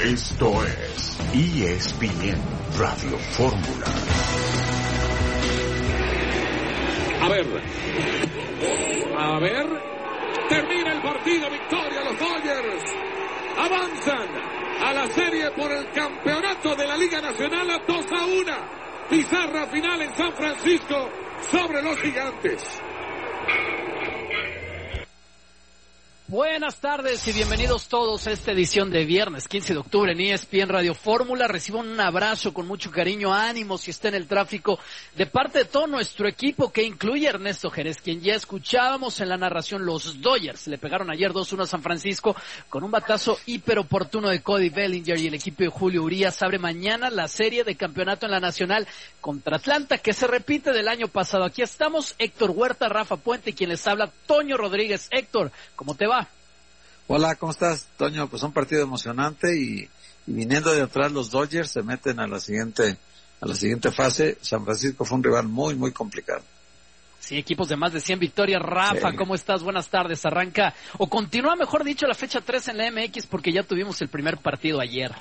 Esto es ESPN Radio Fórmula. A ver, termina el partido, victoria los Dodgers, avanzan a la serie por el campeonato de la Liga Nacional a 2-1, pizarra final en San Francisco sobre los Gigantes. Buenas tardes y bienvenidos todos a esta edición de viernes 15 de octubre en ESPN Radio Fórmula. Reciban un abrazo con mucho cariño, ánimo si está en el tráfico, de parte de todo nuestro equipo que incluye a Ernesto Jerez, quien ya escuchábamos en la narración. Los Dodgers le pegaron ayer 2-1 a San Francisco con un batazo hiperoportuno de Cody Bellinger, y el equipo de Julio Urías abre mañana la serie de campeonato en la Nacional contra Atlanta, que se repite del año pasado. Aquí estamos Héctor Huerta, Rafa Puente y quien les habla, Toño Rodríguez. Héctor, ¿cómo te va? Hola, ¿cómo estás, Toño? Pues un partido emocionante y viniendo de atrás los Dodgers se meten a la siguiente fase. San Francisco fue un rival muy, muy complicado. Sí, equipos de más de 100 victorias. Rafa, sí. ¿Cómo estás? Buenas tardes. Arranca, o continúa, mejor dicho, la fecha 3 en la MX, porque ya tuvimos el primer partido ayer.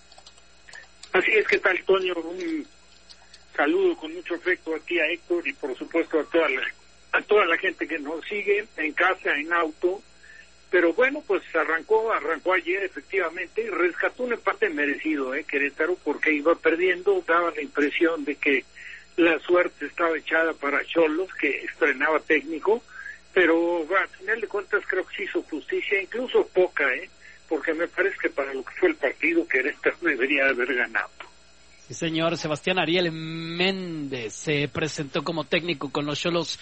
Así es, ¿qué tal, Toño? Un saludo con mucho afecto aquí a Héctor y por supuesto a toda la gente que nos sigue en casa, en auto. Pero bueno, pues arrancó ayer efectivamente y rescató un empate merecido, Querétaro, porque iba perdiendo, daba la impresión de que la suerte estaba echada para Xolos, que estrenaba técnico, pero al final de cuentas creo que se hizo justicia, incluso poca, porque me parece que para lo que fue el partido Querétaro debería haber ganado. Sí, señor. Sebastián Ariel Méndez se presentó como técnico con los Xolos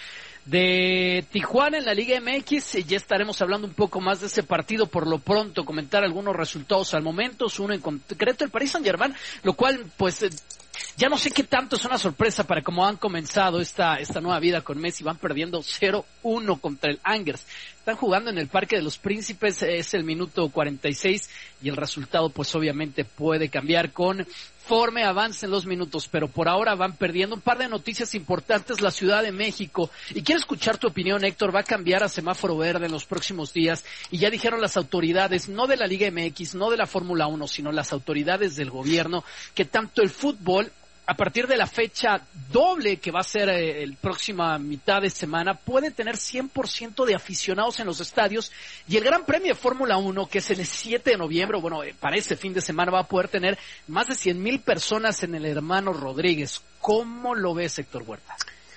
de Tijuana en la Liga MX. Ya estaremos hablando un poco más de ese partido. Por lo pronto, comentar algunos resultados al momento. Uno en concreto, el Paris Saint-Germain, lo cual, pues, ya no sé qué tanto es una sorpresa para cómo han comenzado esta nueva vida con Messi. Van perdiendo 0-1 contra el Angers. Están jugando en el Parque de los Príncipes, es el minuto 46 y el resultado pues obviamente puede cambiar conforme avancen los minutos, pero por ahora van perdiendo. Un par de noticias importantes. La Ciudad de México, y quiero escuchar tu opinión, Héctor, va a cambiar a semáforo verde en los próximos días, y ya dijeron las autoridades, no de la Liga MX, no de la Fórmula 1, sino las autoridades del gobierno, que tanto el fútbol, a partir de la fecha doble que va a ser el próxima mitad de semana, puede tener 100% de aficionados en los estadios, y el Gran Premio de Fórmula 1, que es el 7 de noviembre, para este fin de semana va a poder tener más de 100,000 personas en el Hermano Rodríguez. ¿Cómo lo ves, Héctor Huerta?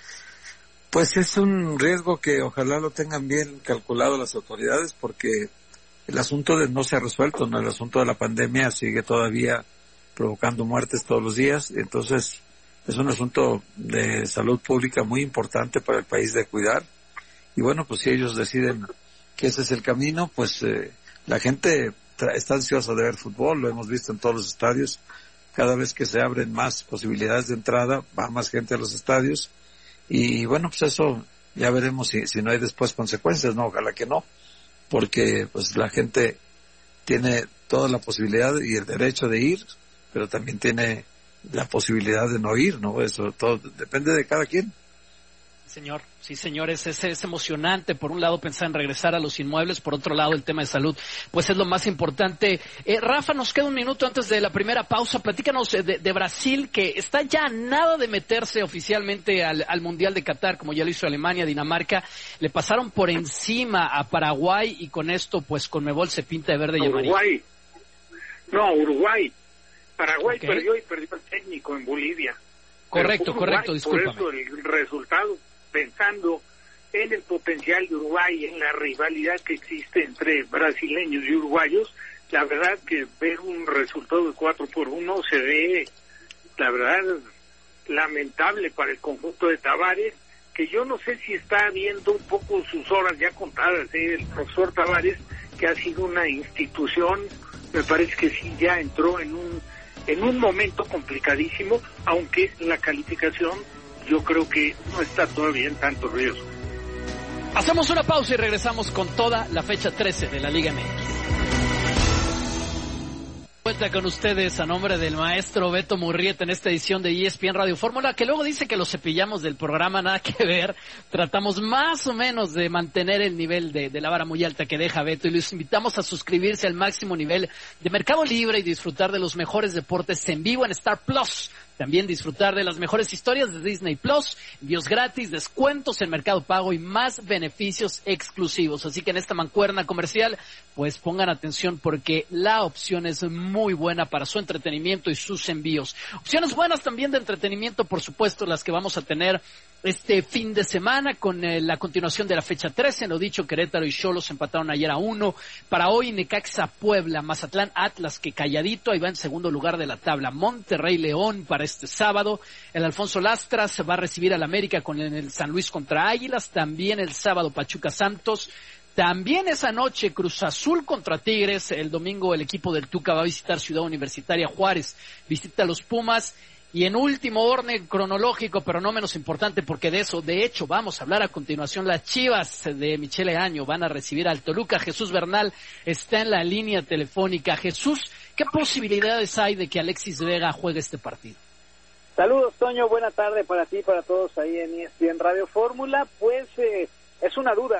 Pues es un riesgo que ojalá lo tengan bien calculado las autoridades, porque el asunto no se ha resuelto, ¿no? El asunto de la pandemia sigue todavía provocando muertes todos los días. Entonces es un asunto de salud pública muy importante para el país de cuidar, y bueno, pues si ellos deciden que ese es el camino, pues la gente está ansiosa de ver fútbol. Lo hemos visto en todos los estadios. Cada vez que se abren más posibilidades de entrada, va más gente a los estadios, y bueno, pues eso ya veremos si no hay después consecuencias, ¿no? Ojalá que no, porque pues la gente tiene toda la posibilidad y el derecho de ir, pero también tiene la posibilidad de no ir, ¿no? Eso todo depende de cada quien. Señor, sí, señores, es emocionante. Por un lado pensar en regresar a los inmuebles, por otro lado el tema de salud, pues es lo más importante. Rafa, nos queda un minuto antes de la primera pausa. Platícanos de Brasil, que está ya a nada de meterse oficialmente al Mundial de Qatar, como ya lo hizo Alemania, Dinamarca. Le pasaron por encima a Paraguay, y con esto, pues, Conmebol se pinta de verde y amarillo. Uruguay. Paraguay perdió el técnico en Bolivia. Correcto, discúlpame. Por eso el resultado, pensando en el potencial de Uruguay, en la rivalidad que existe entre brasileños y uruguayos, la verdad que ver un resultado de 4-1 se ve, la verdad, lamentable para el conjunto de Tabárez, que yo no sé si está viendo un poco sus horas ya contadas, el profesor Tabárez, que ha sido una institución, me parece que sí ya entró en un momento complicadísimo, aunque la calificación yo creo que no está todavía en tanto riesgo. Hacemos una pausa y regresamos con toda la fecha 13 de la Liga MX. Cuenta con ustedes a nombre del maestro Beto Murrieta en esta edición de ESPN Radio Fórmula, que luego dice que lo cepillamos del programa, nada que ver. Tratamos más o menos de mantener el nivel de la vara muy alta que deja Beto, y los invitamos a suscribirse al máximo nivel de Mercado Libre y disfrutar de los mejores deportes en vivo en Star Plus. También disfrutar de las mejores historias de Disney Plus, envíos gratis, descuentos en Mercado Pago y más beneficios exclusivos. Así que en esta mancuerna comercial, pues pongan atención porque la opción es muy buena para su entretenimiento y sus envíos. Opciones buenas también de entretenimiento, por supuesto, las que vamos a tener este fin de semana con la continuación de la fecha 13. Lo dicho, Querétaro y Xolos empataron ayer a 1. Para hoy, Necaxa Puebla, Mazatlán Atlas, que calladito, ahí va en segundo lugar de la tabla. Monterrey León para este sábado. El Alfonso Lastras va a recibir al América con el San Luis contra Águilas. También el sábado Pachuca Santos. También esa noche Cruz Azul contra Tigres. El domingo el equipo del Tuca va a visitar Ciudad Universitaria. Juárez visita a los Pumas. Y en último orden cronológico, pero no menos importante, porque de hecho, vamos a hablar a continuación. Las Chivas de Michele Año van a recibir al Toluca. Jesús Bernal está en la línea telefónica. Jesús, ¿qué posibilidades hay de que Alexis Vega juegue este partido? Saludos, Toño, buena tarde para ti y para todos ahí en ESPN Radio Fórmula. Pues es una duda.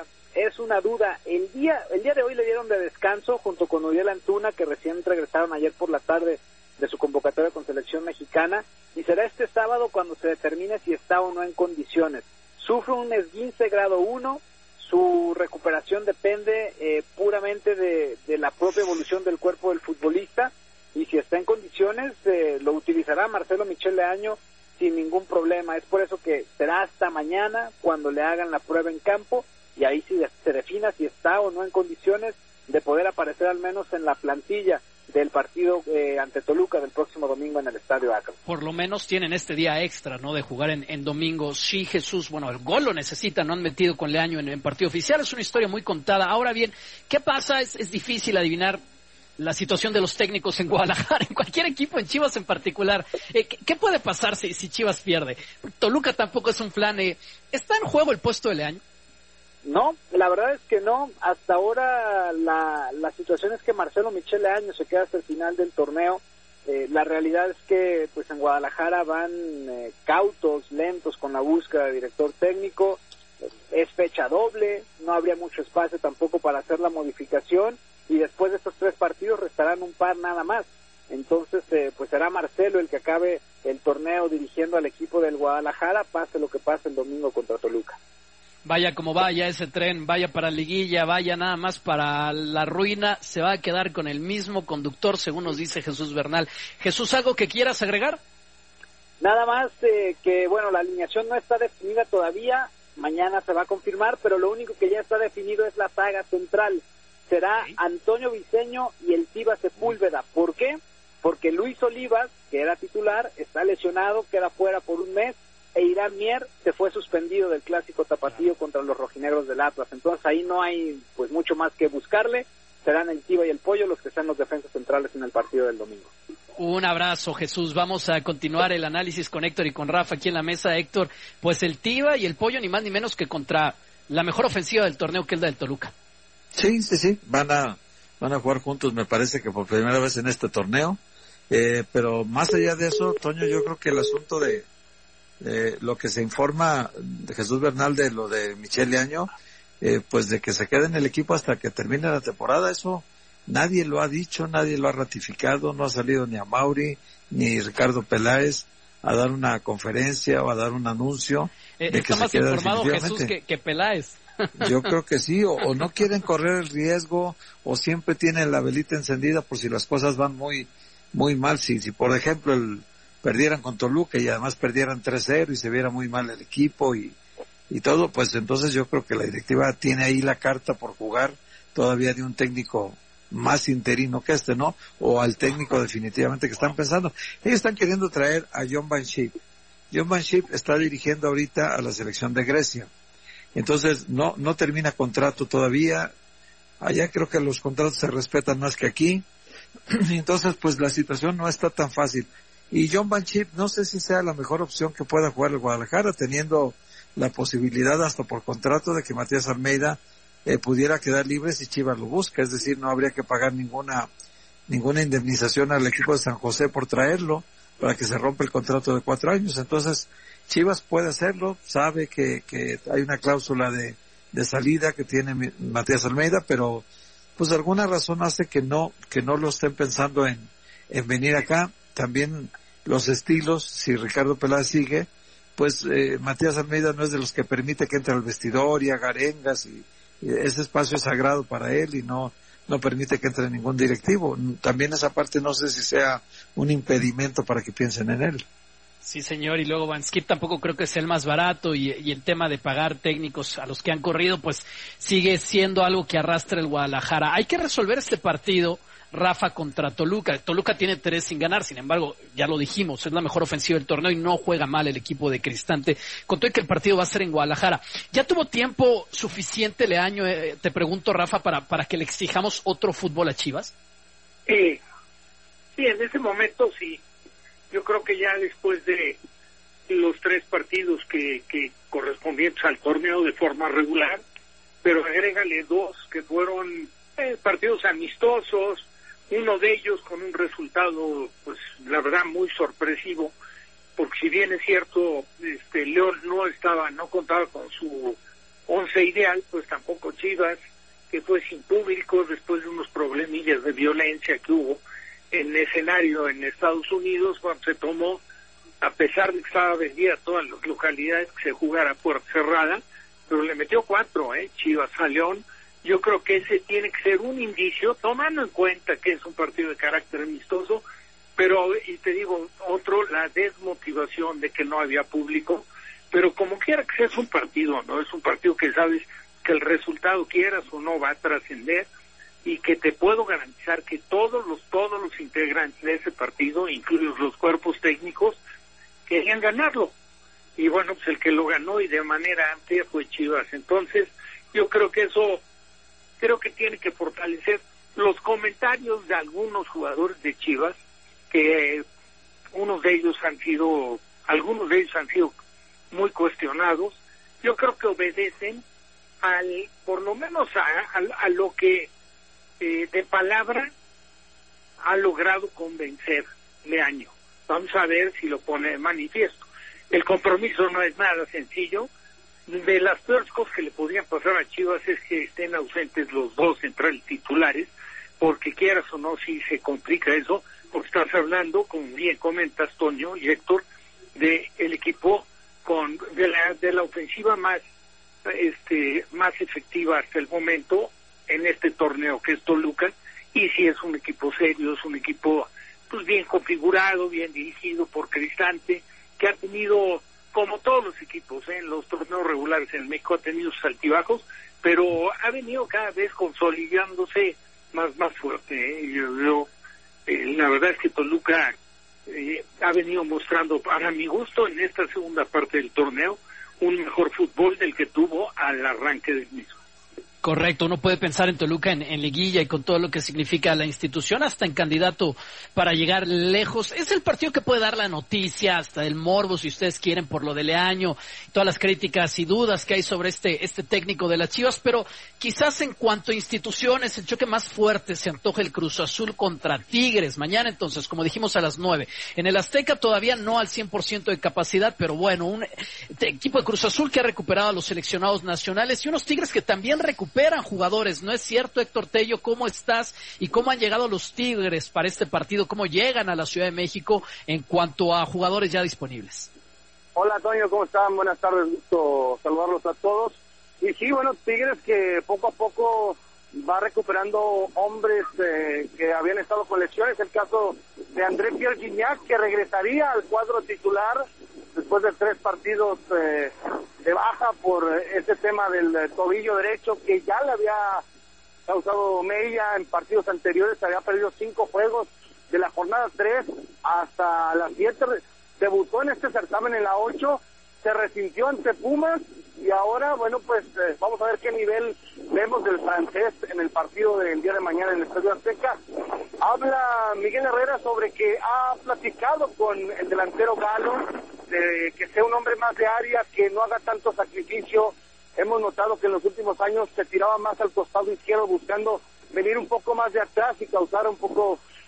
El día de hoy le dieron de descanso junto con Uriel Antuna, que recién regresaron ayer por la tarde de su convocatoria con selección mexicana, y será este sábado cuando se determine si está o no en condiciones. Sufre un esguince grado 1, su recuperación depende puramente de la propia evolución del cuerpo del futbolista, y si está en condiciones lo utilizará Marcelo Michele Año sin ningún problema. Es por eso que será hasta mañana cuando le hagan la prueba en campo, y ahí sí se defina si está o no en condiciones de poder aparecer al menos en la plantilla del partido ante Toluca del próximo domingo en el Estadio Akron. Por lo menos tienen este día extra, ¿no?, de jugar en domingo. Sí, Jesús, bueno, el gol lo necesitan, no han metido con Leaño en partido oficial, es una historia muy contada. Ahora bien, ¿qué pasa? Es difícil adivinar la situación de los técnicos en Guadalajara, en cualquier equipo, en Chivas en particular. ¿Qué puede pasar si Chivas pierde? Toluca tampoco es un flan. ¿Está en juego el puesto de Leaño? No, la verdad es que no. Hasta ahora la situación es que Marcelo Michele Año se queda hasta el final del torneo. La realidad es que pues en Guadalajara van cautos, lentos con la búsqueda de director técnico. Es fecha doble, no habría mucho espacio tampoco para hacer la modificación, y después de estos 3 partidos restarán un par nada más. Entonces pues será Marcelo el que acabe el torneo dirigiendo al equipo del Guadalajara, pase lo que pase el domingo contra Toluca. Vaya como vaya ese tren, vaya para liguilla, vaya nada más para la ruina, se va a quedar con el mismo conductor, según nos dice Jesús Bernal. Jesús, ¿algo que quieras agregar? Nada más que, bueno, la alineación no está definida todavía, mañana se va a confirmar, pero lo único que ya está definido es la saga central. Será Antonio Briseño y el Tiva Sepúlveda. ¿Por qué? Porque Luis Olivas, que era titular, está lesionado, queda fuera por un mes, e Irán Mier se fue suspendido del clásico tapatío contra los rojinegros del Atlas. Entonces ahí no hay pues mucho más que buscarle. Serán el Tiva y el Pollo los que sean los defensas centrales en el partido del domingo. Un abrazo, Jesús. Vamos a continuar el análisis con Héctor y con Rafa aquí en la mesa. Héctor, pues el Tiva y el Pollo ni más ni menos que contra la mejor ofensiva del torneo, que es la del Toluca. Sí, van a jugar juntos, me parece que por primera vez en este torneo. Pero más allá de eso, Toño, yo creo que el asunto de lo que se informa de Jesús Bernal de lo de Michele Año, pues de que se quede en el equipo hasta que termine la temporada, eso nadie lo ha dicho, nadie lo ha ratificado, no ha salido ni a Mauri ni Ricardo Peláez a dar una conferencia o a dar un anuncio de que se queda informado Jesús que Peláez. Yo creo que sí, o no quieren correr el riesgo, o siempre tienen la velita encendida por si las cosas van muy mal. Si por ejemplo perdieran con Toluca y además perdieran 3-0 y se viera muy mal el equipo y todo, pues entonces yo creo que la directiva tiene ahí la carta por jugar todavía de un técnico más interino que ¿no? O al técnico definitivamente que están pensando. Ellos están queriendo traer a John Van Schip. John Van Schip está dirigiendo ahorita a la selección de Grecia. Entonces no termina contrato todavía. Allá creo que los contratos se respetan más que aquí. Entonces pues la situación no está tan fácil. Y John Van Schip no sé si sea la mejor opción que pueda jugar el Guadalajara, teniendo la posibilidad hasta por contrato de que Matías Almeida pudiera quedar libre si Chivas lo busca, es decir, no habría que pagar ninguna ninguna indemnización al equipo de San José por traerlo para que se rompa el contrato de 4 años. Entonces, Chivas puede hacerlo, sabe que hay una cláusula de salida que tiene Matías Almeida, pero pues de alguna razón hace que no lo estén pensando en venir acá. También los estilos, si Ricardo Peláez sigue, pues Matías Almeida no es de los que permite que entre al vestidor y haga arengas, y ese espacio es sagrado para él y no permite que entre ningún directivo. También esa parte no sé si sea un impedimento para que piensen en él. Sí, señor, y luego Van Schip tampoco creo que sea el más barato, y el tema de pagar técnicos a los que han corrido, pues sigue siendo algo que arrastra el Guadalajara. Hay que resolver este partido, Rafa, contra Toluca. Toluca tiene 3 sin ganar, sin embargo, ya lo dijimos, es la mejor ofensiva del torneo y no juega mal el equipo de Cristante, con todo que el partido va a ser en Guadalajara. ¿Ya tuvo tiempo suficiente Leaño, te pregunto, Rafa, para que le exijamos otro fútbol a Chivas? Sí, en ese momento sí. Yo creo que ya después de los 3 partidos que correspondientes al torneo de forma regular, pero agrégale 2 que fueron partidos amistosos, uno de ellos con un resultado, pues la verdad muy sorpresivo, porque si bien es cierto, León no contaba con su 11 ideal, pues tampoco Chivas, que fue sin público después de unos problemillas de violencia que hubo en escenario en Estados Unidos, cuando se tomó, a pesar de que estaba vendida todas las localidades, que se jugara a puerta cerrada, pero le metió 4, Chivas a León. Yo creo que ese tiene que ser un indicio, tomando en cuenta que es un partido de carácter amistoso, pero, y te digo, otro, la desmotivación de que no había público, pero como quiera que sea, es un partido, ¿no? Es un partido que sabes que el resultado, quieras o no, va a trascender, y que te puedo garantizar que todos los integrantes de ese partido, incluidos los cuerpos técnicos, querían ganarlo. Y bueno, pues el que lo ganó y de manera amplia fue Chivas. Entonces, yo creo que eso, tiene que fortalecer los comentarios de algunos jugadores de Chivas, que algunos de ellos han sido muy cuestionados. Yo creo que obedecen por lo menos a lo que de palabra ha logrado convencer Leaño. Vamos a ver si lo pone de manifiesto. El compromiso no es nada sencillo. De las peores cosas que le podrían pasar a Chivas es que estén ausentes los 2 centrales titulares, porque quieras o no, si se complica eso, porque estás hablando, como bien comentas, Toño y Héctor, de el equipo de la ofensiva más efectiva hasta el momento en este torneo, que es Toluca, y si es un equipo serio, es un equipo pues bien configurado, bien dirigido por Cristante, que ha tenido, como todos los equipos en los torneos regulares en México, ha tenido sus altibajos, pero ha venido cada vez consolidándose más fuerte. La verdad es que Toluca ha venido mostrando, para mi gusto, en esta segunda parte del torneo, un mejor fútbol del que tuvo al arranque del mismo. Correcto, uno puede pensar en Toluca en liguilla y con todo lo que significa la institución, hasta en candidato para llegar lejos. Es el partido que puede dar la noticia, hasta el morbo, si ustedes quieren, por lo de Leaño, todas las críticas y dudas que hay sobre este técnico de las Chivas, pero quizás en cuanto a instituciones, el choque más fuerte se antoja el Cruz Azul contra Tigres. Mañana entonces, como dijimos, a las 9. En el Azteca todavía no al 100% de capacidad, pero bueno, un equipo de Cruz Azul que ha recuperado a los seleccionados nacionales y unos Tigres que también recuperan jugadores, ¿no es cierto, Héctor Tello? ¿Cómo estás y cómo han llegado los Tigres para este partido? ¿Cómo llegan a la Ciudad de México en cuanto a jugadores ya disponibles? Hola, Toño, ¿cómo están? Buenas tardes, gusto saludarlos a todos. Y sí, bueno, Tigres que poco a poco va recuperando hombres que habían estado con lesiones. El caso de André Pierre Gignac, que regresaría al cuadro titular después de 3 partidos de baja por ese tema del tobillo derecho, que ya le había causado mella en partidos anteriores. Había perdido 5 juegos de la jornada 3 hasta la 7. Debutó en este certamen en la 8, se resintió ante Pumas, y ahora, bueno, pues vamos a ver qué nivel vemos del francés en el partido del día de mañana en el Estadio Azteca. Habla Miguel Herrera sobre que ha platicado con el delantero Galo, de que sea un hombre más de área, que no haga tanto sacrificio. Hemos notado que en los últimos años se tiraba más al costado izquierdo, buscando venir un poco más de atrás y causar un poco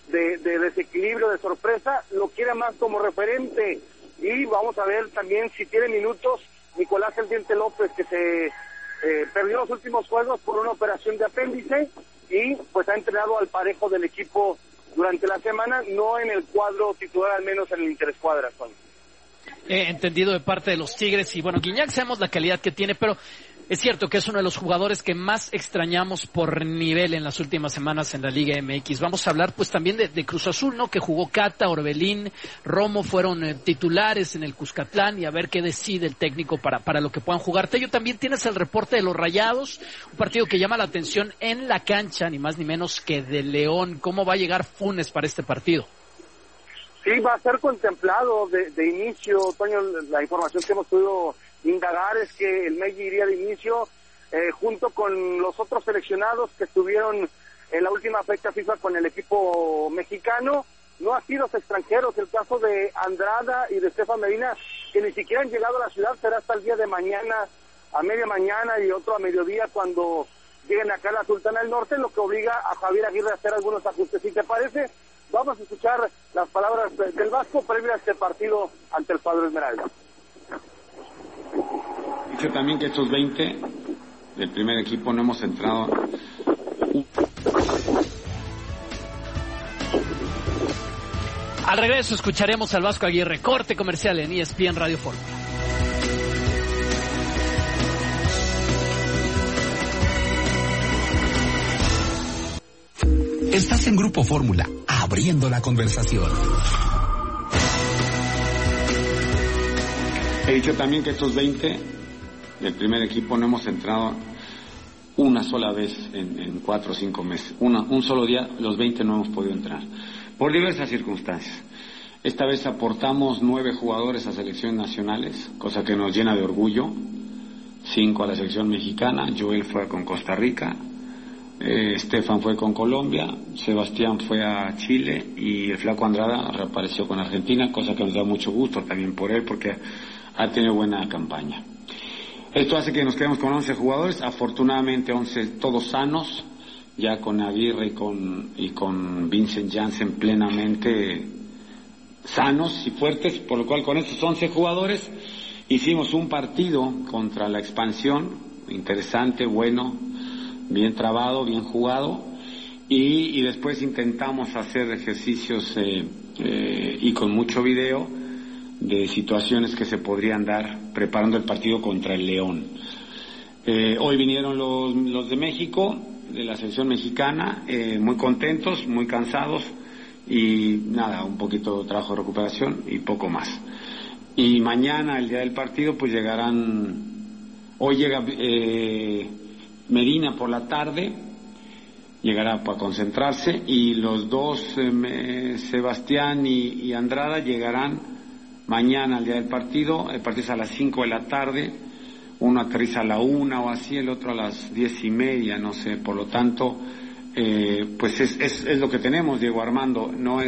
de desequilibrio, de sorpresa, lo quiere más como referente. Y vamos a ver también si tiene minutos Nicolás El Diente López, que se perdió los últimos juegos por una operación de apéndice y pues ha entrenado al parejo del equipo durante la semana, no en el cuadro titular, al menos en el interescuadra. Entendido de parte de los Tigres, y bueno, Guiñac sabemos la calidad que tiene, pero es cierto que es uno de los jugadores que más extrañamos por nivel en las últimas semanas en la Liga MX. Vamos a hablar pues también de Cruz Azul, ¿no? Que jugó Cata, Orbelín, Romo fueron titulares en el Cuscatlán, y a ver qué decide el técnico para lo que puedan jugar. Tello, también tienes el reporte de los Rayados, un partido que llama la atención en la cancha, ni más ni menos que de León. ¿Cómo va a llegar Funes para este partido? Sí, va a ser contemplado de inicio, Toño. La información que hemos podido indagar es que el Meji iría de inicio junto con los otros seleccionados que estuvieron en la última fecha FIFA con el equipo mexicano. No así los extranjeros, el caso de Andrada y de Estefan Medina, que ni siquiera han llegado a la ciudad, será hasta el día de mañana, a media mañana, y otro a mediodía cuando lleguen acá a la Sultana del Norte, lo que obliga a Javier Aguirre a hacer algunos ajustes. Si te parece, vamos a escuchar las palabras del Vasco previo a este partido ante el Cuadro Esmeralda. Dice también que estos 20 del primer equipo no hemos entrado. Al regreso escucharemos al Vasco Aguirre, corte comercial en ESPN Radio Fórmula. Estás en Grupo Fórmula, abriendo la conversación. He dicho también que estos 20 del primer equipo no hemos entrado una sola vez en 4 o 5 meses. Un solo día, los 20 no hemos podido entrar, por diversas circunstancias. Esta vez aportamos 9 jugadores a selecciones nacionales, cosa que nos llena de orgullo. 5 a la selección mexicana, Joel fue con Costa Rica, Estefan fue con Colombia, Sebastián fue a Chile y el Flaco Andrada reapareció con Argentina, cosa que nos da mucho gusto también por él, porque ha tenido buena campaña. Esto hace que nos quedemos con 11 jugadores, afortunadamente 11 todos sanos, ya con Aguirre y con Vincent Janssen plenamente sanos y fuertes, por lo cual con estos 11 jugadores hicimos un partido contra la expansión, interesante, bueno, bien trabado, bien jugado, y después intentamos hacer ejercicios y con mucho video de situaciones que se podrían dar preparando el partido contra el León. Hoy vinieron los de México, de la selección mexicana, muy contentos, muy cansados, y nada, un poquito de trabajo de recuperación y poco más. Y mañana, el día del partido, pues hoy llega Medina por la tarde, llegará para concentrarse, y los dos, Sebastián y Andrada, llegarán mañana al día del partido. El partido es a las 5 de la tarde, uno aterriza a la 1 o así, el otro a las 10:30, no sé. Por lo tanto, pues es lo que tenemos, Diego Armando. No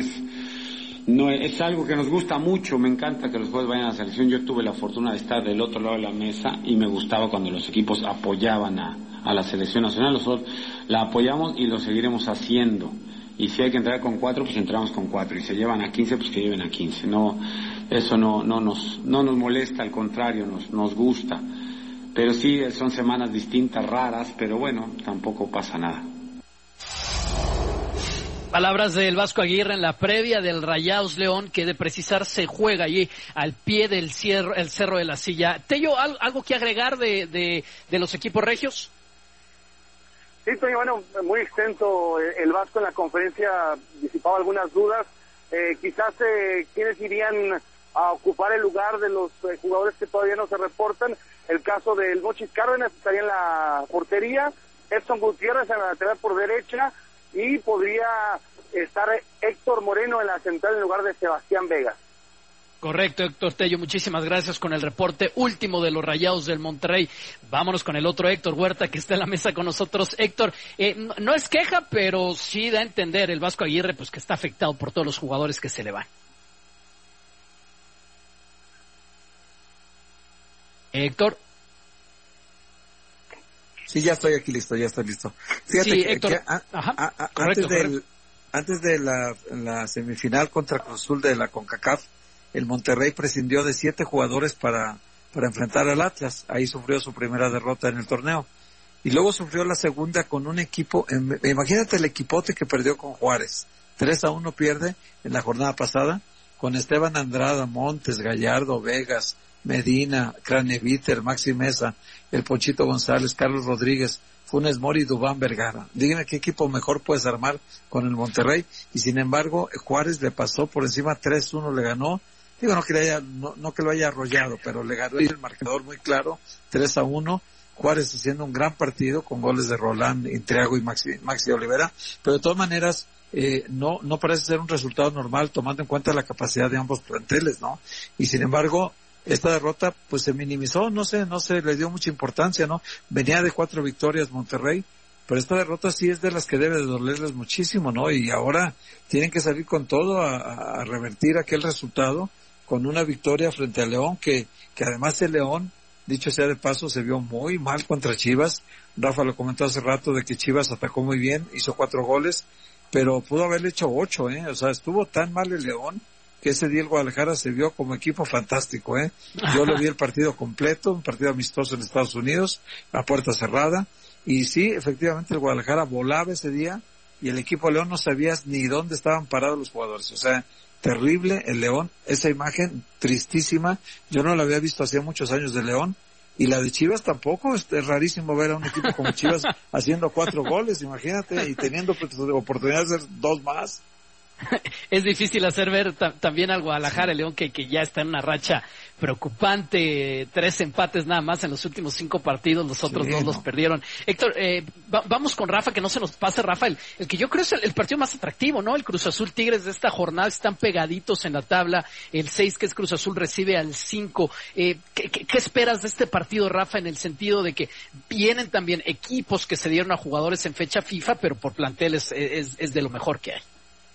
es algo que nos gusta mucho. Me encanta que los jugadores vayan a la selección. Yo tuve la fortuna de estar del otro lado de la mesa y me gustaba cuando los equipos apoyaban a la selección nacional. Nosotros la apoyamos y lo seguiremos haciendo. Y si hay que entrar con 4, pues entramos con 4. Y se llevan a 15, pues que lleven a 15. No, eso no nos molesta, al contrario, nos gusta. Pero sí, son semanas distintas, raras, pero bueno, tampoco pasa nada. Palabras del Vasco Aguirre en la previa del Rayados León, que de precisar se juega allí al pie del el Cerro de la Silla. Tello, ¿algo que agregar de los equipos regios? Sí, Toño, bueno, muy extenso el Vasco en la conferencia, disipaba algunas dudas. Quizás quienes irían a ocupar el lugar de los jugadores que todavía no se reportan. El caso del Mochis Cárdenas estaría en la portería, Edson Gutiérrez en la lateral por derecha, y podría estar Héctor Moreno en la central en lugar de Sebastián Vega. Correcto, Héctor Tello, muchísimas gracias con el reporte último de los Rayados del Monterrey. Vámonos con el otro Héctor Huerta, que está en la mesa con nosotros. Héctor, no es queja, pero sí da a entender el Vasco Aguirre, pues que está afectado por todos los jugadores que se le van. Héctor. Sí, ya estoy aquí listo, ya estoy listo. Fíjate sí, que, Héctor. antes antes de la semifinal contra Cruz Azul de la CONCACAF, el Monterrey prescindió de 7 jugadores para enfrentar al Atlas. Ahí sufrió su primera derrota en el torneo. Y luego sufrió la segunda con un equipo, imagínate el equipote que perdió con Juárez. 3-1 pierde en la jornada pasada, con Esteban Andrada, Montes, Gallardo, Vegas, Medina, Craneviter, Maxi Mesa, el Ponchito González, Carlos Rodríguez, Funes Mori y Dubán Vergara. Dígame qué equipo mejor puedes armar con el Monterrey. Y sin embargo, Juárez le pasó por encima 3-1, le ganó. Digo, no que lo haya arrollado, pero le ganó el marcador muy claro, 3-1. Juárez haciendo un gran partido con goles de Roland, Intriago y Maxi Olivera. Pero de todas maneras, no parece ser un resultado normal tomando en cuenta la capacidad de ambos planteles, ¿no? Y sin embargo, esta derrota pues se minimizó, no se le dio mucha importancia, ¿no? Venía de 4 victorias Monterrey, pero esta derrota sí es de las que debe de dolerles muchísimo, ¿no? Y ahora tienen que salir con todo a revertir aquel resultado con una victoria frente a León, que además el León, dicho sea de paso, se vio muy mal contra Chivas. Rafa lo comentó hace rato de que Chivas atacó muy bien, hizo 4 goles, pero pudo haberle hecho 8, o sea, estuvo tan mal el León que ese día el Guadalajara se vio como equipo fantástico, Yo lo vi el partido completo, un partido amistoso en Estados Unidos, a puerta cerrada, y sí, efectivamente el Guadalajara volaba ese día, y el equipo León no sabías ni dónde estaban parados los jugadores, o sea, terrible el León, esa imagen tristísima, yo no la había visto hacía muchos años de León, y la de Chivas tampoco, es rarísimo ver a un equipo como Chivas haciendo 4 goles, imagínate, y teniendo oportunidad de hacer 2 más. Es difícil hacer ver también al Guadalajara, el León, que ya está en una racha preocupante, 3 empates nada más en los últimos 5 partidos, los otros 2 los perdieron. Héctor, vamos con Rafa, que no se nos pase, Rafa, el que yo creo es el partido más atractivo, ¿no? El Cruz Azul Tigres de esta jornada están pegaditos en la tabla, el 6 que es Cruz Azul recibe al 5. ¿Qué esperas de este partido, Rafa, en el sentido de que vienen también equipos que se dieron a jugadores en fecha FIFA, pero por planteles es de lo mejor que hay?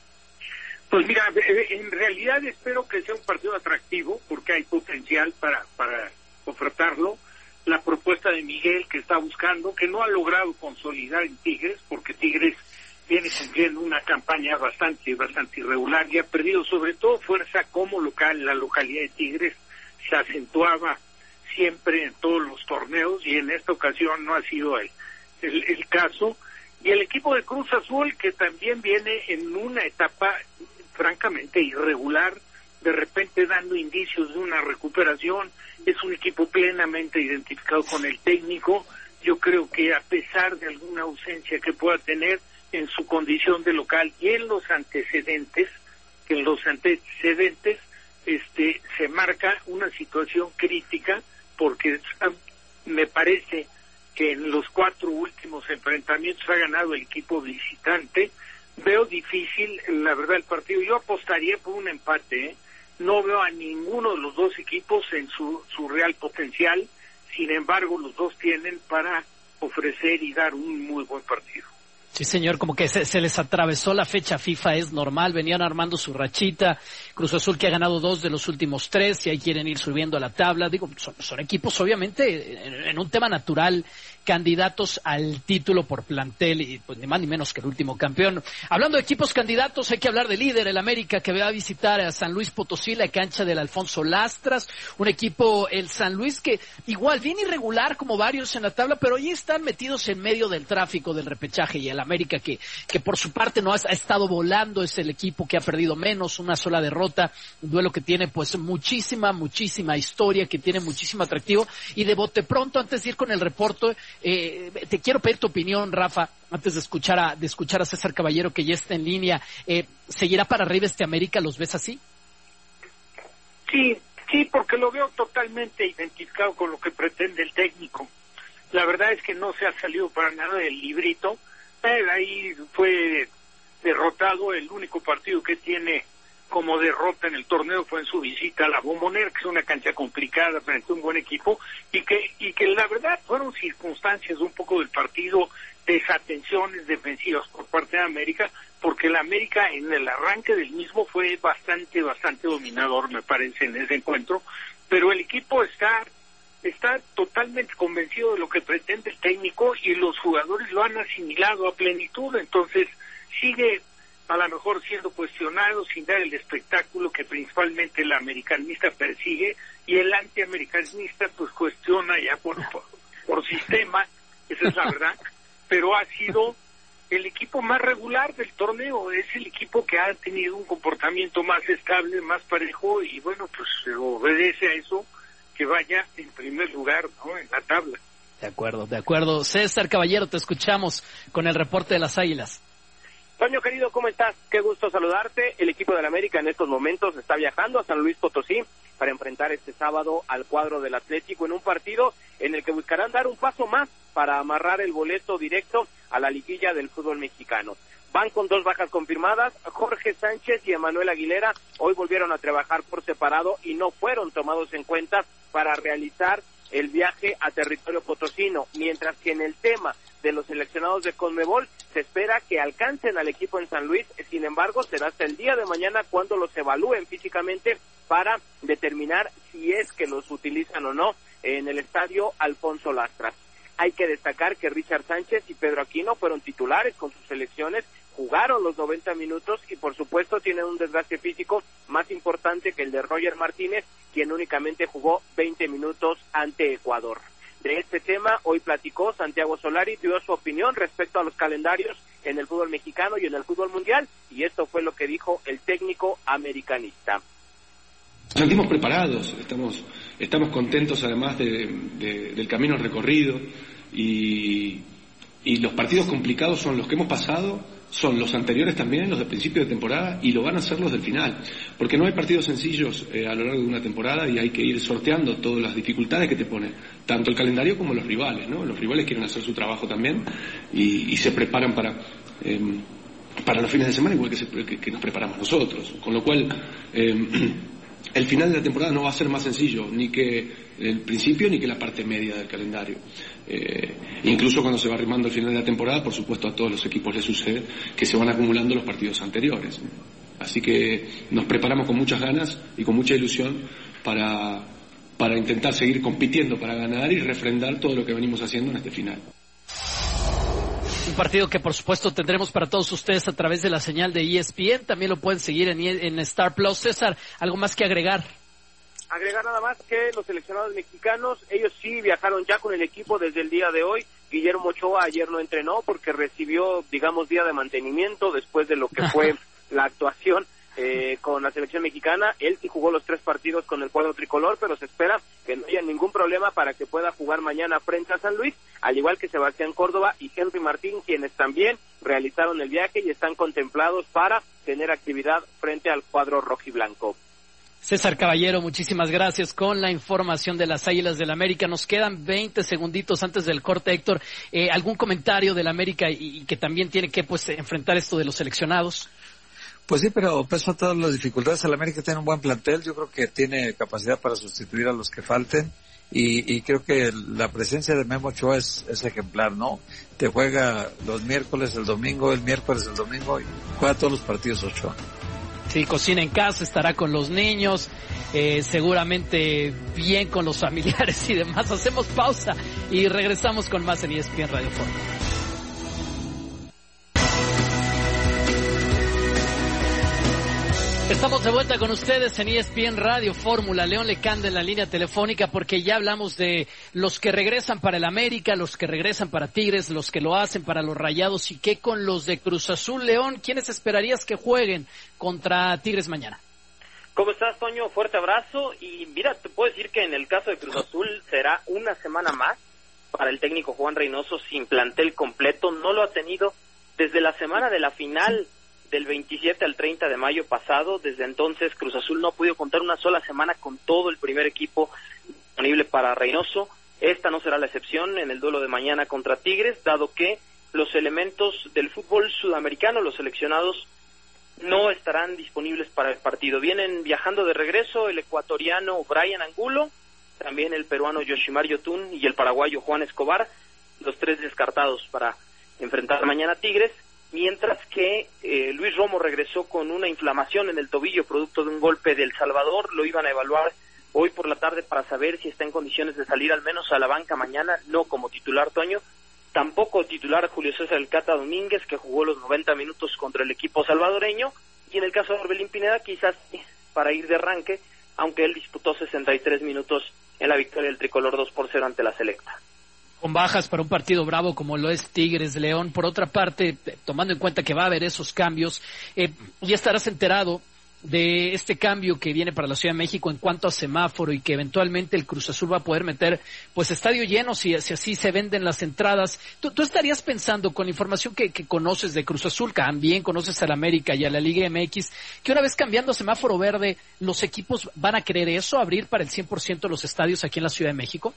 Pues mira, en realidad espero que sea un partido atractivo porque hay potencial para ofertarlo. La propuesta de Miguel que está buscando, que no ha logrado consolidar en Tigres, porque Tigres viene cumpliendo una campaña bastante irregular y ha perdido sobre todo fuerza como local. La localidad de Tigres se acentuaba siempre en todos los torneos y en esta ocasión no ha sido el caso. Y el equipo de Cruz Azul, que también viene en una etapa francamente irregular, de repente dando indicios de una recuperación, es un equipo plenamente identificado con el técnico. Yo creo que a pesar de alguna ausencia que pueda tener en su condición de local y en los antecedentes, se marca una situación crítica, porque me parece que en los 4 últimos enfrentamientos ha ganado el equipo visitante. Veo difícil, la verdad, el partido. Yo apostaría por un empate, No veo a ninguno de los 2 equipos en su real potencial. Sin embargo, los 2 tienen para ofrecer y dar un muy buen partido. Sí, señor, como que se les atravesó la fecha FIFA, es normal, venían armando su rachita. Cruz Azul que ha ganado 2 de los últimos 3 y ahí quieren ir subiendo a la tabla. Digo, son equipos obviamente en un tema natural, candidatos al título por plantel y pues ni más ni menos que el último campeón. Hablando de equipos candidatos, hay que hablar del líder, el América, que va a visitar a San Luis Potosí, la cancha del Alfonso Lastras, un equipo, el San Luis, que igual viene irregular como varios en la tabla, pero ahí están metidos en medio del tráfico del repechaje, y el América que por su parte no ha estado volando, es el equipo que ha perdido menos, una sola derrota, un duelo que tiene pues muchísima historia, que tiene muchísimo atractivo, y de bote pronto, antes de ir con el reporte, te quiero pedir tu opinión, Rafa, antes de escuchar a César Caballero, que ya está en línea. ¿Seguirá para arriba este América? ¿Los ves así? Sí, porque lo veo totalmente identificado con lo que pretende el técnico. La verdad es que no se ha salido para nada del librito. Ahí fue derrotado. El único partido que tiene como derrota en el torneo fue en su visita a la Bombonera, que es una cancha complicada frente a un buen equipo, y que la verdad fueron circunstancias un poco del partido, desatenciones defensivas por parte de América, porque el América en el arranque del mismo fue bastante dominador, me parece, en ese encuentro, pero el equipo está totalmente convencido de lo que pretende el técnico y los jugadores lo han asimilado a plenitud. Entonces sigue a lo mejor siendo cuestionado, sin dar el espectáculo que principalmente el americanista persigue, y el antiamericanista pues cuestiona ya por sistema, esa es la verdad, pero ha sido el equipo más regular del torneo, es el equipo que ha tenido un comportamiento más estable, más parejo, y bueno, pues obedece a eso que vaya en primer lugar, ¿no?, en la tabla. De acuerdo. César Caballero, te escuchamos con el reporte de las Águilas. Toño, querido, ¿cómo estás? Qué gusto saludarte. El equipo del América en estos momentos está viajando a San Luis Potosí para enfrentar este sábado al cuadro del Atlético en un partido en el que buscarán dar un paso más para amarrar el boleto directo a la liguilla del fútbol mexicano. Van con 2 bajas confirmadas. Jorge Sánchez y Emanuel Aguilera hoy volvieron a trabajar por separado y no fueron tomados en cuenta para realizar el viaje a territorio potosino, mientras que en el tema de los seleccionados de Conmebol se espera que alcancen al equipo en San Luis. Sin embargo, será hasta el día de mañana cuando los evalúen físicamente para determinar si es que los utilizan o no en el estadio Alfonso Lastras. Hay que destacar que Richard Sánchez y Pedro Aquino fueron titulares con sus selecciones, jugaron los 90 minutos y por supuesto tienen un desgaste físico más importante que el de Roger Martínez, quien únicamente jugó 20 minutos ante Ecuador. De este tema hoy platicó Santiago Solari, dio su opinión respecto a los calendarios en el fútbol mexicano y en el fútbol mundial, y esto fue lo que dijo el técnico americanista. Nos sentimos preparados, estamos contentos además del camino recorrido, y los partidos complicados son los que hemos pasado, son los anteriores también, los de principio de temporada, y lo van a ser los del final, porque no hay partidos sencillos a lo largo de una temporada y hay que ir sorteando todas las dificultades que te pone tanto el calendario como los rivales, ¿no? Los rivales quieren hacer su trabajo también y se preparan para los fines de semana igual que nos preparamos nosotros, con lo cual el final de la temporada no va a ser más sencillo ni que el principio ni que la parte media del calendario. Incluso cuando se va arrimando el final de la temporada, por supuesto a todos los equipos les sucede que se van acumulando los partidos anteriores. Así que nos preparamos con muchas ganas y con mucha ilusión para intentar seguir compitiendo para ganar y refrendar todo lo que venimos haciendo en este final. Un partido que por supuesto tendremos para todos ustedes a través de la señal de ESPN, también lo pueden seguir en Star Plus. César, ¿algo más que agregar? Agregar nada más que los seleccionados mexicanos, ellos sí viajaron ya con el equipo desde el día de hoy. Guillermo Ochoa ayer no entrenó porque recibió, digamos, día de mantenimiento después de lo que fue la actuación con la selección mexicana. Él sí jugó los 3 partidos con el cuadro tricolor, pero se espera que no haya ningún problema para que pueda jugar mañana frente a San Luis, al igual que Sebastián Córdoba y Henry Martín, quienes también realizaron el viaje y están contemplados para tener actividad frente al cuadro rojiblanco. César Caballero, muchísimas gracias con la información de las Águilas del América. Nos quedan 20 segunditos antes del corte, Héctor. ¿Algún comentario del América y que también tiene que enfrentar esto de los seleccionados? Pues sí, pero pese a todas las dificultades, el América tiene un buen plantel. Yo creo que tiene capacidad para sustituir a los que falten. Y creo que la presencia de Memo Ochoa es ejemplar, ¿no? Te juega los miércoles, el domingo, el miércoles, el domingo, y juega todos los partidos Ochoa. Sí, cocina en casa, estará con los niños, seguramente bien con los familiares y demás. Hacemos pausa y regresamos con más en ESPN Radio Fórmula. Estamos de vuelta con ustedes en ESPN Radio Fórmula. León Lecanda en la línea telefónica porque ya hablamos de los que regresan para el América, los que regresan para Tigres, los que lo hacen para los Rayados y qué con los de Cruz Azul. León, ¿quiénes esperarías que jueguen contra Tigres mañana? ¿Cómo estás, Toño? Fuerte abrazo. Y mira, te puedo decir que en el caso de Cruz Azul será una semana más para el técnico Juan Reynoso sin plantel completo. No lo ha tenido desde la semana de la final del 27 al 30 de mayo pasado. Desde entonces Cruz Azul no ha podido contar una sola semana con todo el primer equipo disponible para Reynoso. Esta no será la excepción en el duelo de mañana contra Tigres, dado que los elementos del fútbol sudamericano, los seleccionados, no estarán disponibles para el partido. Vienen viajando de regreso el ecuatoriano Brian Angulo, también el peruano Yoshimar Yotun y el paraguayo Juan Escobar, los 3 descartados para enfrentar mañana a Tigres. Mientras que Luis Romo regresó con una inflamación en el tobillo producto de un golpe de El Salvador. Lo iban a evaluar hoy por la tarde para saber si está en condiciones de salir al menos a la banca mañana, no como titular, Toño, tampoco titular Julio César El Cata Domínguez, que jugó los 90 minutos contra el equipo salvadoreño, y en el caso de Orbelín Pineda, quizás para ir de arranque, aunque él disputó 63 minutos en la victoria del tricolor 2-0 ante la Selecta. Con bajas para un partido bravo como lo es Tigres León. Por otra parte, tomando en cuenta que va a haber esos cambios, ya estarás enterado de este cambio que viene para la Ciudad de México en cuanto a semáforo, y que eventualmente el Cruz Azul va a poder meter pues estadio lleno si así se venden las entradas. ¿Tú estarías pensando, con la información que conoces de Cruz Azul, que también conoces a la América y a la Liga MX, que una vez cambiando a semáforo verde, los equipos van a querer eso, abrir para el 100% los estadios aquí en la Ciudad de México?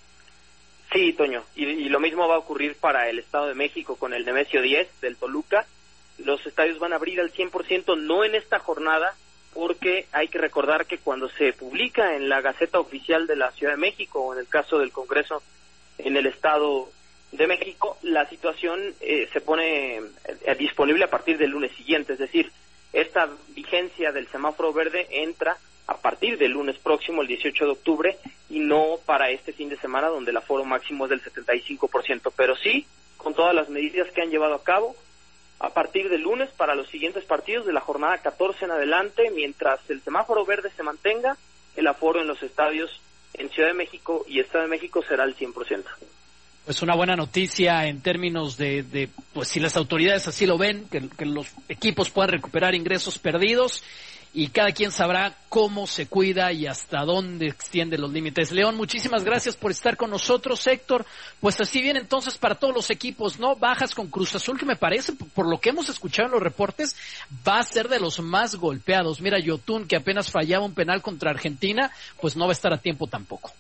Sí, Toño, y lo mismo va a ocurrir para el Estado de México con el Nemesio 10 del Toluca. Los estadios van a abrir al 100%, no en esta jornada, porque hay que recordar que cuando se publica en la Gaceta Oficial de la Ciudad de México, o en el caso del Congreso en el Estado de México, la situación se pone disponible a partir del lunes siguiente, es decir, esta vigencia del semáforo verde entra a partir del lunes próximo, el 18 de octubre, y no para este fin de semana, donde el aforo máximo es del 75%, pero sí, con todas las medidas que han llevado a cabo, a partir del lunes para los siguientes partidos de la jornada 14 en adelante, mientras el semáforo verde se mantenga, el aforo en los estadios en Ciudad de México y Estado de México será el 100%. Pues una buena noticia en términos de pues si las autoridades así lo ven, que los equipos puedan recuperar ingresos perdidos, y cada quien sabrá cómo se cuida y hasta dónde extiende los límites. León, muchísimas gracias por estar con nosotros. Héctor, pues así viene entonces para todos los equipos, ¿no? Bajas con Cruz Azul, que me parece, por lo que hemos escuchado en los reportes, va a ser de los más golpeados. Mira, Yotún, que apenas fallaba un penal contra Argentina, pues no va a estar a tiempo tampoco.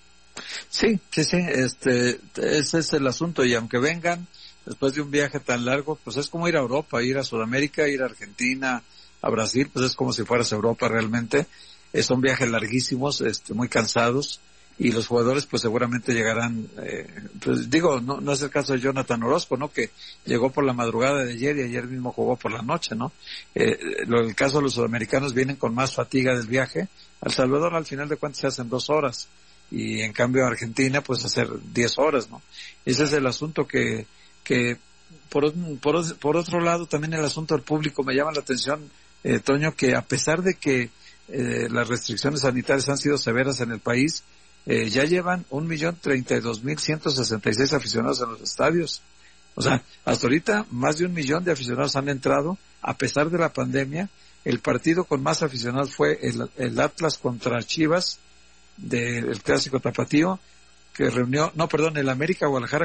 Sí, ese es el asunto, y aunque vengan después de un viaje tan largo, pues es como ir a Europa, ir a Sudamérica, ir a Argentina, a Brasil, pues es como si fueras a Europa realmente. Son viajes larguísimos, muy cansados, y los jugadores pues seguramente llegarán, pues digo, no es el caso de Jonathan Orozco, ¿no? Que llegó por la madrugada de ayer y ayer mismo jugó por la noche, ¿no? El caso de los sudamericanos vienen con más fatiga del viaje. El Salvador al final de cuentas se hacen 2 horas, y en cambio Argentina pues hacer 10 horas, ¿no? Ese es el asunto que por otro lado también el asunto del público me llama la atención, Toño, que a pesar de que las restricciones sanitarias han sido severas en el país, ya llevan 1.032.166 aficionados en los estadios. O sea, hasta ahorita más de 1 millón de aficionados han entrado a pesar de la pandemia. El partido con más aficionados fue el Atlas contra Chivas del Clásico Tapatío, que reunió, el América Guadalajara,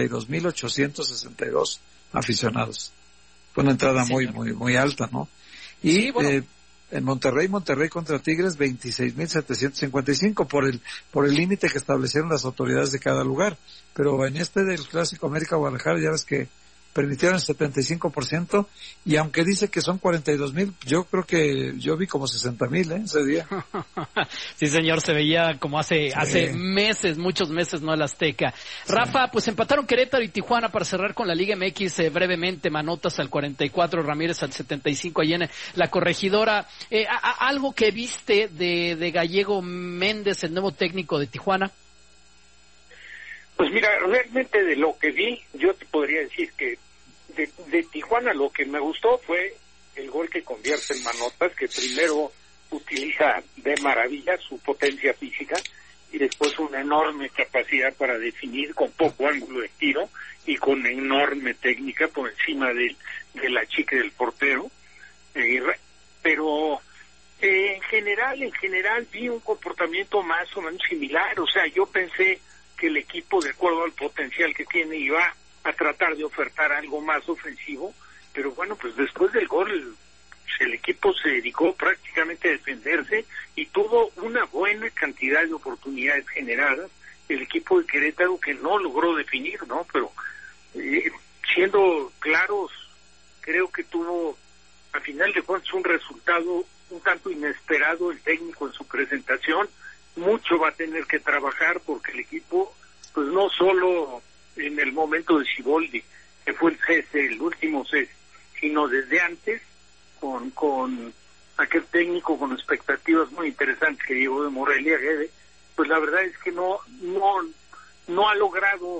42.862 aficionados. Fue una entrada muy alta, ¿no? Y sí, bueno, en Monterrey contra Tigres, 26.755 por el límite que establecieron las autoridades de cada lugar. Pero en del Clásico América Guadalajara ya ves que permitieron el 75%, y aunque dice que son 42,000, yo creo que yo vi como 60,000 ese día. Sí, señor, se veía como hace meses, muchos meses, ¿no? El Azteca. Sí. Rafa, pues empataron Querétaro y Tijuana para cerrar con la Liga MX brevemente. Manotas al 44, Ramírez al 75, allí en la Corregidora. ¿Algo que viste de Gallego Méndez, el nuevo técnico de Tijuana? Pues mira, realmente de lo que vi, yo te podría decir que de Tijuana lo que me gustó fue el gol que convierte en Manotas, que primero utiliza de maravilla su potencia física y después una enorme capacidad para definir con poco ángulo de tiro y con enorme técnica por encima de la chica del portero. Pero en general vi un comportamiento más o menos similar. O sea, yo pensé que el equipo, de acuerdo al potencial que tiene, iba a tratar de ofertar algo más ofensivo, pero bueno, pues después del gol el equipo se dedicó prácticamente a defenderse y tuvo una buena cantidad de oportunidades generadas. El equipo de Querétaro, que no logró definir, ¿no? Pero siendo claros, creo que tuvo a final de cuentas un resultado un tanto inesperado el técnico en su presentación. Mucho va a tener que trabajar porque el equipo, pues no solo en el momento de Siboldi, que fue el cese, el último cese, sino desde antes, con aquel técnico con expectativas muy interesantes que llegó de Morelia, Guede, pues la verdad es que no ha logrado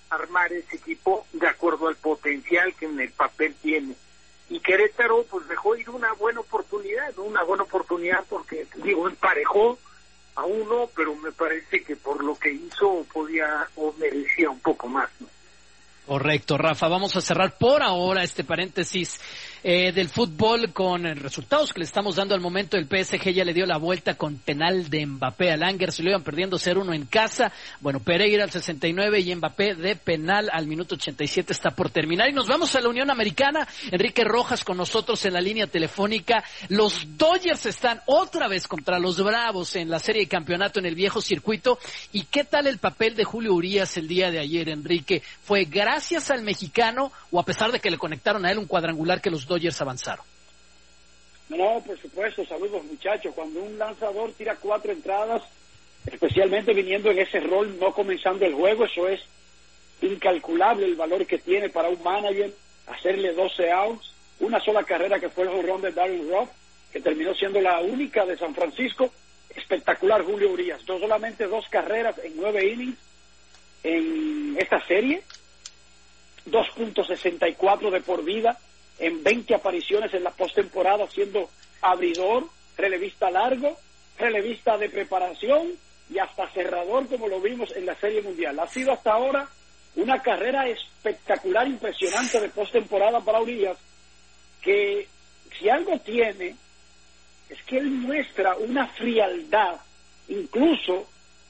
armar ese equipo de acuerdo al potencial que en el papel tiene. Y Querétaro pues dejó ir una buena oportunidad porque, digo, emparejó a uno, pero me parece que por lo que hizo podía o merecía un poco más, ¿no? Correcto, Rafa. Vamos a cerrar por ahora este paréntesis del fútbol con resultados que le estamos dando al momento. El PSG ya le dio la vuelta con penal de Mbappé al Angers, se lo iban perdiendo 0-1 en casa. Bueno, Pereira al 69 y Mbappé de penal al minuto 87 está por terminar. Y nos vamos a la Unión Americana. Enrique Rojas con nosotros en la línea telefónica. Los Dodgers están otra vez contra los Bravos en la serie de campeonato en el viejo circuito. ¿Y qué tal el papel de Julio Urías el día de ayer, Enrique? ¿Fue gracias al mexicano o a pesar de que le conectaron a él un cuadrangular que los Dodgers avanzaron? No, por supuesto, saludos muchachos. Cuando un lanzador tira 4 entradas, especialmente viniendo en ese rol, no comenzando el juego, eso es incalculable el valor que tiene para un manager, hacerle 12 outs, una sola carrera que fue el home run de Darren Ruff, que terminó siendo la única de San Francisco. Espectacular Julio Urías, solamente 2 carreras en 9 innings en esta serie, 2.64 de por vida en 20 apariciones en la postemporada, siendo abridor, relevista largo, relevista de preparación y hasta cerrador, como lo vimos en la Serie Mundial. Ha sido hasta ahora una carrera espectacular, impresionante de postemporada para Urías, que si algo tiene es que él muestra una frialdad, incluso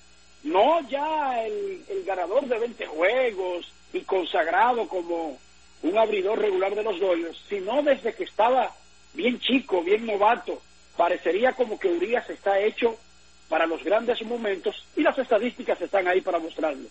no ya el ganador de 20 juegos y consagrado como un abridor regular de los Dodgers, sino desde que estaba bien chico, bien novato, parecería como que Urías está hecho para los grandes momentos y las estadísticas están ahí para mostrarlo.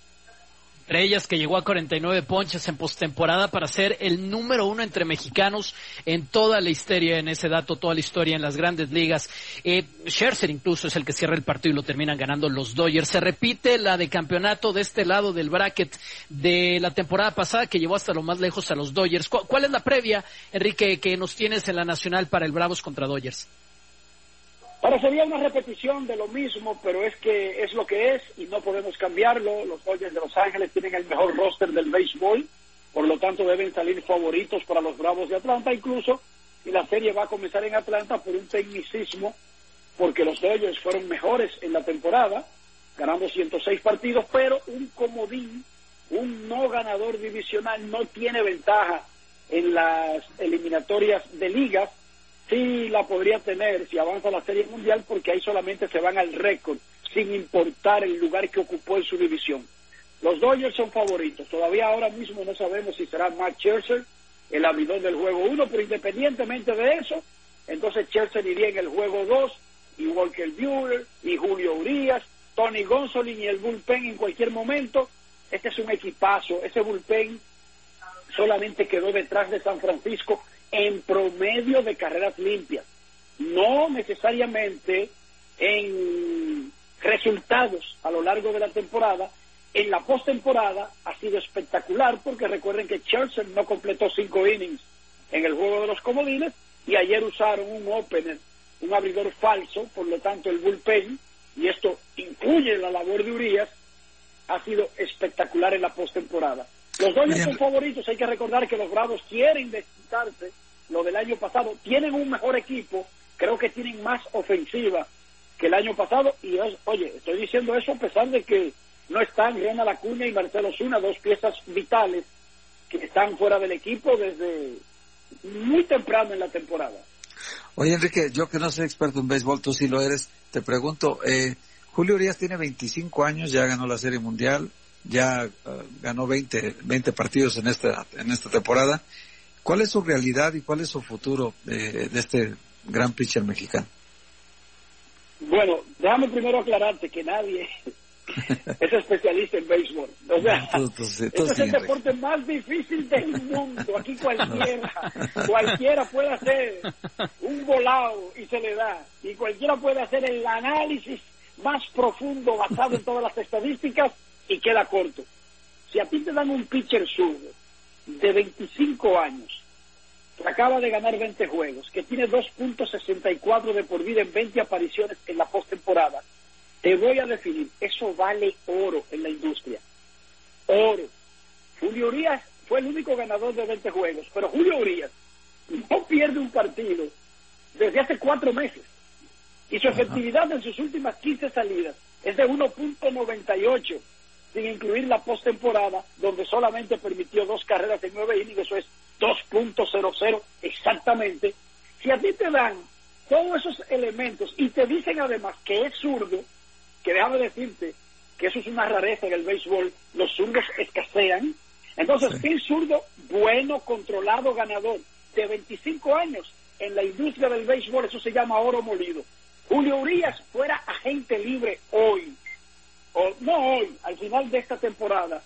Entre ellas que llegó a 49 ponches en postemporada para ser el número 1 entre mexicanos en toda la historia, en ese dato, toda la historia en las grandes ligas. Scherzer incluso es el que cierra el partido y lo terminan ganando los Dodgers. Se repite la de campeonato de este lado del bracket de la temporada pasada que llevó hasta lo más lejos a los Dodgers. ¿Cuál es la previa, Enrique, que nos tienes en la nacional para el Bravos contra Dodgers? Parecería una repetición de lo mismo, pero es que es lo que es y no podemos cambiarlo. Los Dodgers de Los Ángeles tienen el mejor roster del béisbol, por lo tanto deben salir favoritos para los Bravos de Atlanta, incluso, y la serie va a comenzar en Atlanta por un tecnicismo, porque los Dodgers fueron mejores en la temporada, ganando 106 partidos, pero un comodín, un no ganador divisional no tiene ventaja en las eliminatorias de ligas. Sí la podría tener si avanza la Serie Mundial, porque ahí solamente se van al récord, sin importar el lugar que ocupó en su división. Los Dodgers son favoritos. Todavía ahora mismo no sabemos si será Max Scherzer el abridor del juego 1, pero independientemente de eso, entonces Scherzer iría en el juego 2, y Walker Buehler, y Julio Urías, Tony Gonsolin y el bullpen en cualquier momento. Este es un equipazo. Ese bullpen solamente quedó detrás de San Francisco en promedio de carreras limpias, no necesariamente en resultados a lo largo de la temporada. En la postemporada ha sido espectacular, porque recuerden que Scherzer no completó 5 innings en el juego de los comodines, y ayer usaron un opener, un abridor falso, por lo tanto el bullpen, y esto incluye la labor de Urías, ha sido espectacular en la postemporada. Los Dodgers son favoritos. Hay que recordar que los Bravos quieren desquitarse lo del año pasado. Tienen un mejor equipo, creo que tienen más ofensiva que el año pasado. Y oye, estoy diciendo eso a pesar de que no están Ronald Acuña y Marcell Ozuna, 2 piezas vitales que están fuera del equipo desde muy temprano en la temporada. Oye, Enrique, yo que no soy experto en béisbol, tú sí lo eres, te pregunto, Julio Urías tiene 25 años, ya ganó la Serie Mundial, ya ganó 20 partidos en esta temporada. ¿Cuál es su realidad y cuál es su futuro de este gran pitcher mexicano? Bueno, déjame primero aclararte que nadie es especialista en béisbol. O sea, este es el deporte más difícil del mundo. Aquí cualquiera puede hacer un volado y se le da. Y cualquiera puede hacer el análisis más profundo basado en todas las estadísticas y queda corto. Si a ti te dan un pitcher zurdo de 25 años, que acaba de ganar 20 juegos, que tiene 2.64 de por vida en 20 apariciones en la postemporada, te voy a definir, eso vale oro en la industria. Oro. Julio Urias fue el único ganador de 20 juegos, pero Julio Urias no pierde un partido desde hace 4 meses. Y su efectividad en sus últimas 15 salidas es de 1.98, sin incluir la postemporada, donde solamente permitió 2 carreras en 9 innings, eso es 2.00 exactamente. Si a ti te dan todos esos elementos y te dicen además que es zurdo, que déjame decirte que eso es una rareza en el béisbol, los zurdos escasean. Entonces, sí. Un zurdo bueno, controlado, ganador, de 25 años en la industria del béisbol, eso se llama oro molido. Julio Urias fuera agente libre hoy, o no hoy, al final de esta temporada,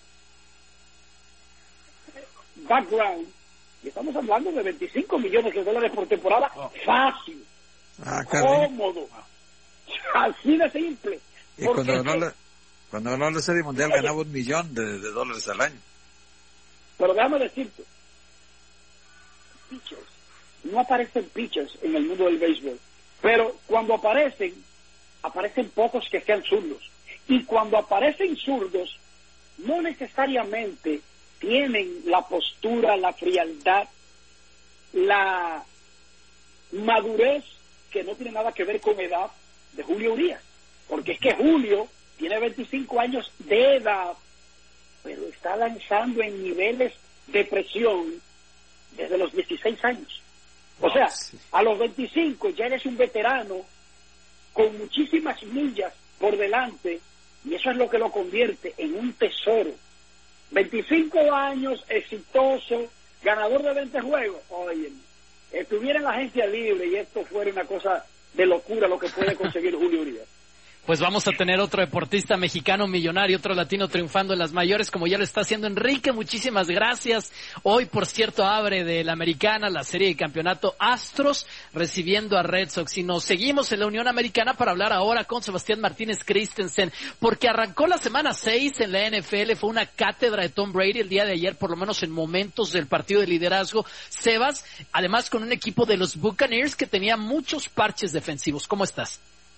background, y estamos hablando de $25 millones por temporada, fácil, cómodo, así de simple. Y cuando ganó la Serie Mundial ganaba $1 millón de dólares al año. Pero déjame decirte, pitchers, no aparecen pitchers en el mundo del béisbol, pero cuando aparecen pocos que sean zurdos. Y cuando aparecen zurdos, no necesariamente tienen la postura, la frialdad, la madurez, que no tiene nada que ver con edad, de Julio Urias. Porque es que Julio tiene 25 años de edad, pero está lanzando en niveles de presión desde los 16 años. O sea, a los 25 ya eres un veterano con muchísimas millas por delante, y eso es lo que lo convierte en un tesoro. 25 años, exitoso, ganador de 20 juegos. Oye, estuviera en la agencia libre y esto fuera una cosa de locura lo que puede conseguir Julio Urias. Pues vamos a tener otro deportista mexicano millonario, otro latino triunfando en las mayores, como ya lo está haciendo Enrique. Muchísimas gracias. Hoy, por cierto, abre de la Americana la serie de campeonato Astros, recibiendo a Red Sox. Y nos seguimos en la Unión Americana para hablar ahora con Sebastián Martínez Christensen, porque arrancó la semana 6 en la NFL. Fue una cátedra de Tom Brady el día de ayer, por lo menos en momentos del partido de liderazgo. Sebas, además con un equipo de los Buccaneers que tenía muchos parches defensivos. ¿Cómo estás?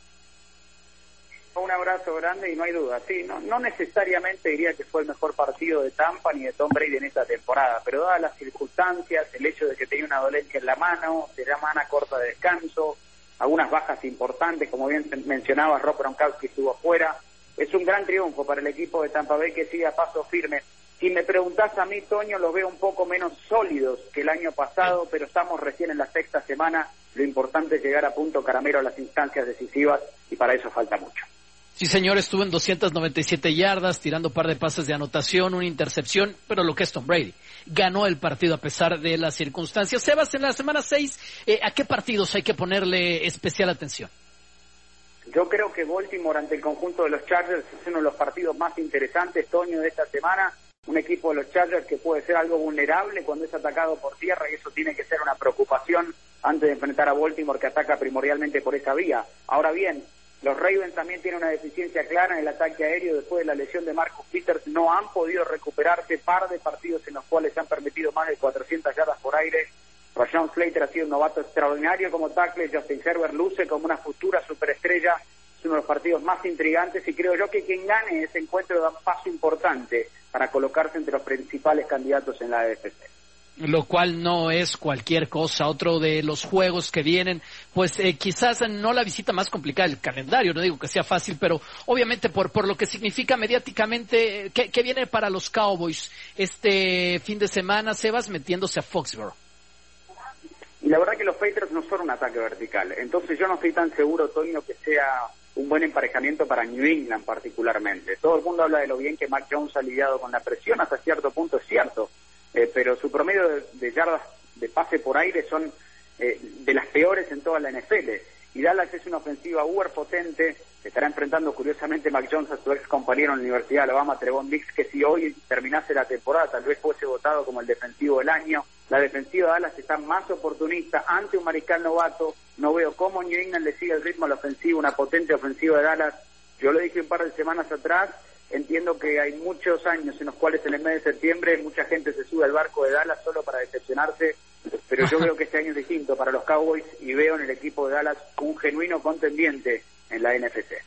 Un abrazo grande y no hay duda, sí, no necesariamente diría que fue el mejor partido de Tampa ni de Tom Brady en esta temporada, pero dadas las circunstancias, el hecho de que tenía una dolencia en la mano, de la mano corta de descanso, algunas bajas importantes, como bien mencionaba, Rob Gronkowski estuvo afuera, es un gran triunfo para el equipo de Tampa Bay que sigue a paso firme. Si me preguntás a mí, Toño, los veo un poco menos sólidos que el año pasado, pero estamos recién en la 6ª semana, lo importante es llegar a punto caramelo a las instancias decisivas y para eso falta mucho. Sí, señor, estuvo en 297 yardas, tirando un par de pases de anotación, una intercepción, pero lo que es Tom Brady. Ganó el partido a pesar de las circunstancias. Sebas, en la semana 6, ¿a qué partidos hay que ponerle especial atención? Yo creo que Baltimore ante el conjunto de los Chargers es uno de los partidos más interesantes, Toño, de esta semana. Un equipo de los Chargers que puede ser algo vulnerable cuando es atacado por tierra, y eso tiene que ser una preocupación antes de enfrentar a Baltimore, que ataca primordialmente por esa vía. Ahora bien, los Ravens también tienen una deficiencia clara en el ataque aéreo después de la lesión de Marcus Peters. No han podido recuperarse, par de partidos en los cuales se han permitido más de 400 yardas por aire. Rashawn Slater ha sido un novato extraordinario como tackle. Justin Herbert luce como una futura superestrella. Es uno de los partidos más intrigantes y creo yo que quien gane ese encuentro da un paso importante para colocarse entre los principales candidatos en la AFC. Lo cual no es cualquier cosa. Otro de los juegos que vienen, pues quizás no la visita más complicada del calendario, no digo que sea fácil, pero obviamente por lo que significa mediáticamente, que viene para los Cowboys este fin de semana, Sebas, metiéndose a Foxborough. Y la verdad que los Patriots no son un ataque vertical, entonces yo no estoy tan seguro, Toño, que sea un buen emparejamiento para New England particularmente. Todo el mundo habla de lo bien que Mac Jones ha lidiado con la presión, hasta cierto punto es cierto, pero su promedio de yardas de pase por aire son de las peores en toda la NFL. Y Dallas es una ofensiva uber potente, estará enfrentando curiosamente Mac Jones a su ex compañero en la Universidad de Alabama, Trevon Diggs, que si hoy terminase la temporada tal vez fuese votado como el defensivo del año. La defensiva de Dallas está más oportunista ante un mariscal novato. No veo cómo New England le sigue el ritmo a la ofensiva, una potente ofensiva de Dallas. Yo lo dije un par de semanas atrás, entiendo que hay muchos años en los cuales en el mes de septiembre mucha gente se sube al barco de Dallas solo para decepcionarse, pero yo veo que este año es distinto para los Cowboys y veo en el equipo de Dallas un genuino contendiente en la NFC.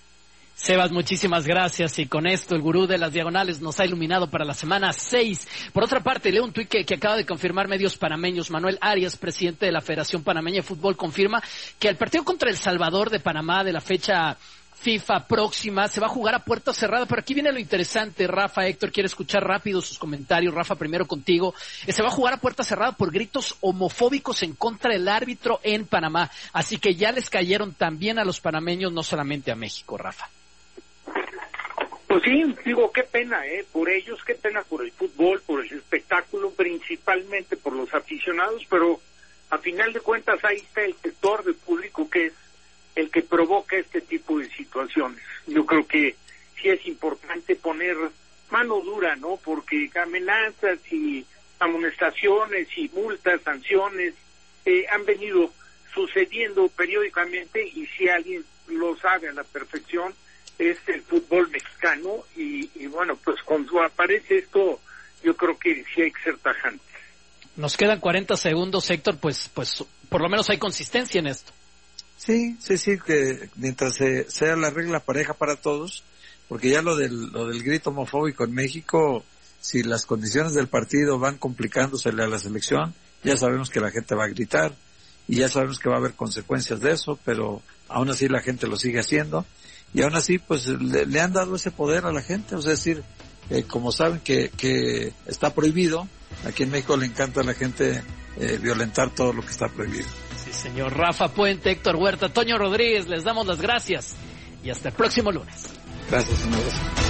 Sebas, muchísimas gracias, y con esto el gurú de las diagonales nos ha iluminado para la semana 6. Por otra parte, leo un tuit que acaba de confirmar medios panameños. Manuel Arias, presidente de la Federación Panameña de Fútbol, confirma que el partido contra El Salvador de Panamá de la fecha FIFA próxima se va a jugar a puerta cerrada. Pero aquí viene lo interesante, Rafa, Héctor, quiero escuchar rápido sus comentarios. Rafa, primero contigo. Se va a jugar a puerta cerrada por gritos homofóbicos en contra del árbitro en Panamá. Así que ya les cayeron también a los panameños, no solamente a México, Rafa. Pues sí, digo, qué pena, por ellos, qué pena por el fútbol, por el espectáculo, principalmente por los aficionados, pero a final de cuentas ahí está el sector del público que es el que provoca este tipo de situaciones. Yo creo que sí es importante poner mano dura, ¿no? Porque amenazas y amonestaciones y multas, sanciones, han venido sucediendo periódicamente, y si alguien lo sabe a la perfección, es el fútbol mexicano, y bueno, pues cuando aparece esto, yo creo que sí hay que ser tajantes. Nos quedan 40 segundos, Héctor, pues por lo menos hay consistencia en esto. Sí, que mientras sea la regla pareja para todos, porque ya lo del grito homofóbico en México, si las condiciones del partido van complicándosele a la selección, ya sabemos que la gente va a gritar, y ya sabemos que va a haber consecuencias de eso, pero aún así la gente lo sigue haciendo. Y aún así, pues, le han dado ese poder a la gente. O sea, es decir, como saben que está prohibido, aquí en México le encanta a la gente violentar todo lo que está prohibido. Sí, señor. Rafa Puente, Héctor Huerta, Toño Rodríguez, les damos las gracias. Y hasta el próximo lunes. Gracias, señor.